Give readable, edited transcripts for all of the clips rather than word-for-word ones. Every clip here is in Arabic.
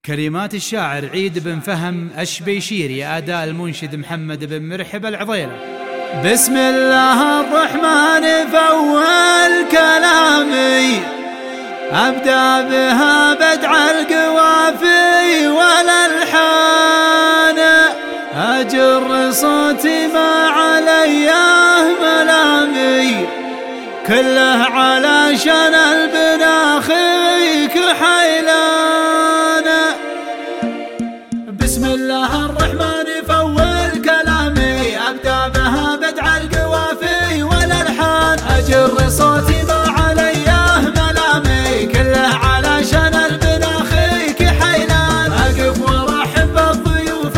كلمات الشاعر عيد بن فهم الشبيشيري، أداء المنشد محمد بن مرحب العضيلة. بسم الله الرحمن فأول كلامي أبدأ بها بدع القوافي والألحان، أجر صوتي ما عليه ملامي كله علشان البناخيك حيلان. بسم الله الرحمن فأول كلامي أبدأ بها بدع القوافي والألحان، أجر صوتي ما عليه ملامي كله علشان البناخيك حيلان. أقف وأرحب بالضيوف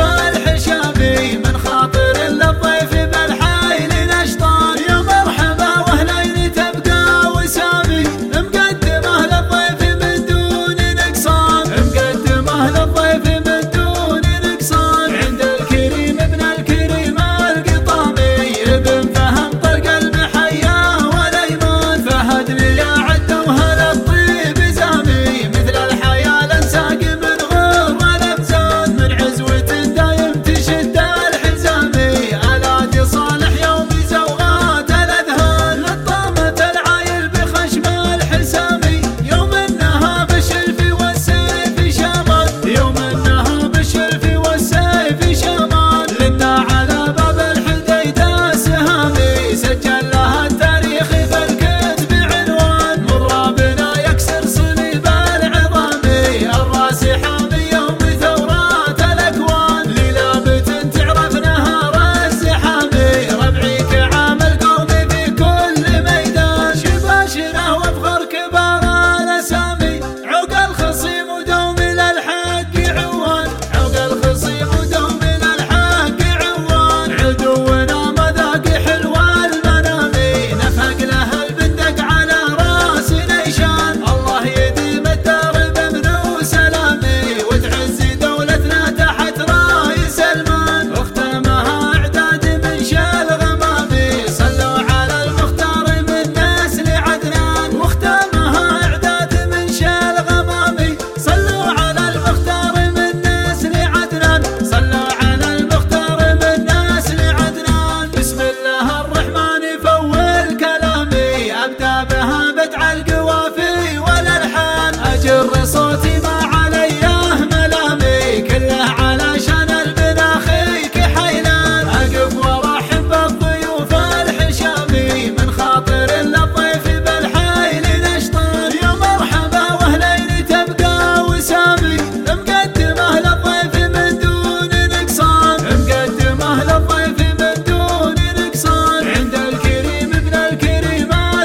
الحشامي من خاطر للضيف بالحي نشطان. يا مرحبا واهلين تبقى وسامي مقدمه للضيف من دون نقصان، مقدمه للضيف من دون نقصان. عند الكريم ابن الكريم القطامي ابن فهم طرق المحيا والايمان، فهد لي عد وهل الطيب زامي مثل الحياه لنساق من غر الابزان. من عزوه دايم تشد الحزامي الادي صالح يوم زوغات الاذهان. لطامه العايل بخشم الحسامي يوم انها بالشلف والسيف شمال، يوم انها بالشلف والسيف شمال. لنا على باب الحديده سهامي سجل لها التاريخ في الكتب عنوان. مرابنا يكسر صليب العظامي الراس حامي يوم ثورات الاكوان. للابت تعرف نهار الزحامي ربعيك عامل قومي في كل ميدان. شباشره وافخر كبار الاسامي عقى الخصيم ودوم للحق عوان، عقى الخصيم ودوم للحق عوان. عدونا مذاق حلو المنامي نفق له البندق على راس نيشان. الله يديم الدار بامن وسلامي وتعز دولتنا تحت راي سلمان. واختمها اعداد من شال غمامي صلوا على المختار من نسل عدنان. واختمها اعداد من شال غمامي صلوا على المختار من نسل عدنان، صلوا على المختار من نسل عدنان. بسم الله الرحمن فأول كلامي أبدأ بها بدع القوافي والألحان، أجر صوتي ما عليه ملامي كله علشان البناخيك حيلان. أقف وأرحب بالضيوف الحشامي من خاطر للضيف بالحي نشطان. يا مرحبا واهلين تبقى وسامي مقدمه للضيف من دون نقصان، مقدمه للضيف من دون نقصان. عند الكريم ابن الكريم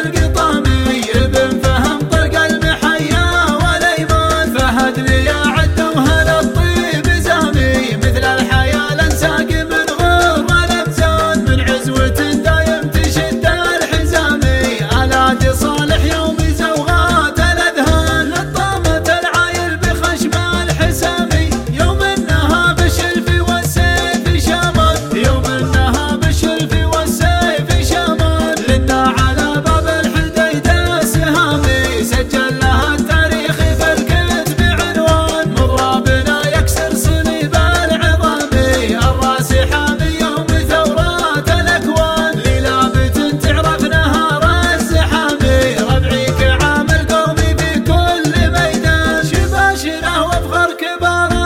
القطامي ابن فهم طرق المحيا والايمان، فهد لي عد وهل الطيب زامي مثل الحياه لنساق من غر الابزان. من عزوه دايم تشد الحزامي الادي صالح يوم زوغات الاذهان. لطامه العايل بخشم الحسامي يوم انها بالشلف والسيف شمال، يوم انها بالشلف والسيف شمال. لنا على باب الحديده سهامي سجل لها التاريخ في الكتب عنوان. مرابنا يكسر صليب العظامي الراس حامي يوم ثورات الاكوان. للابت تعرف نهار الزحامي ربعيك عامل قومي في كل ميدان. شباشره وافخر كبار